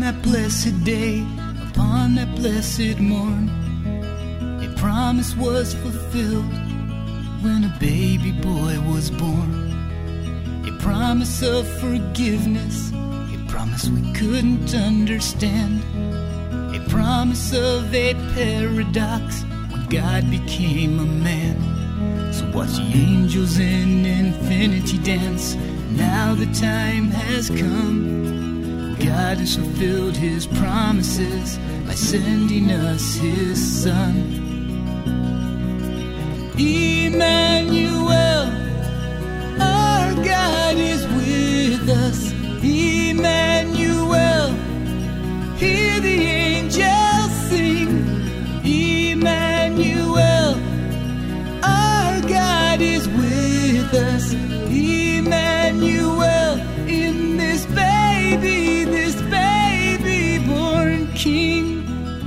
that blessed day, upon that blessed morn, a promise was fulfilled when a baby boy was born. A promise of forgiveness, a promise we couldn't understand, a promise of a paradox when God became a man. So watch the angels in infinity dance. Now the time has come. God has fulfilled his promises by sending us his son. Emmanuel, our God is with us. Emmanuel, hear the angels sing. Emmanuel, our God is with us. Emmanuel, in this baby born King.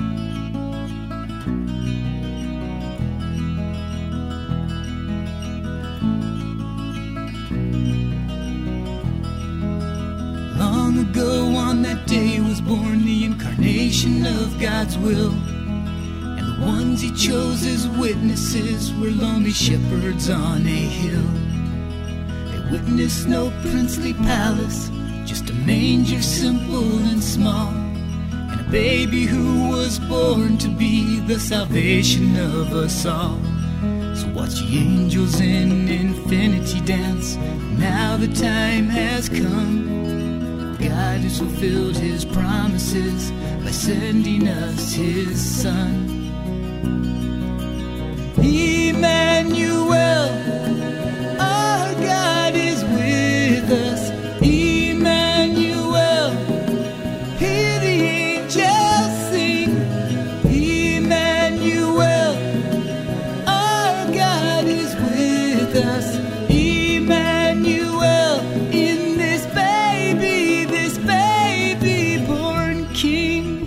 Long ago on that day was born the incarnation of God's will, and the ones he chose as witnesses were lonely shepherds on a hill. They witnessed no princely palace, just a manger simple and small, and a baby who was born to be the salvation of us all. So watch the angels in infinity dance. Now the time has come. God has fulfilled his promises by sending us his son. Emmanuel, our God is with us. Emmanuel, hear the angels sing. Emmanuel, our God is with us. Emmanuel, in this baby born King.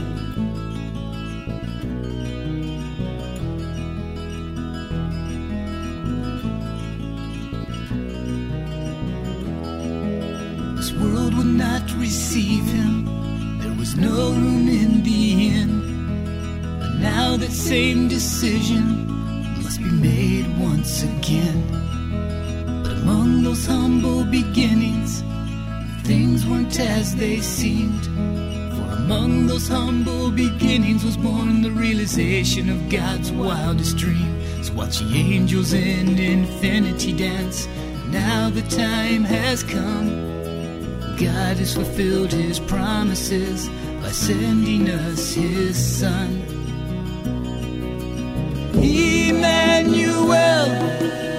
This world would not receive him. There was no room in the inn. But now that same decision must be made once again. But among those humble beginnings, things weren't as they seemed. For among those humble beginnings was born the realization of God's wildest dream. So watch the angels in infinity dance. Now the time has come. God has fulfilled his promises by sending us his son. Emmanuel,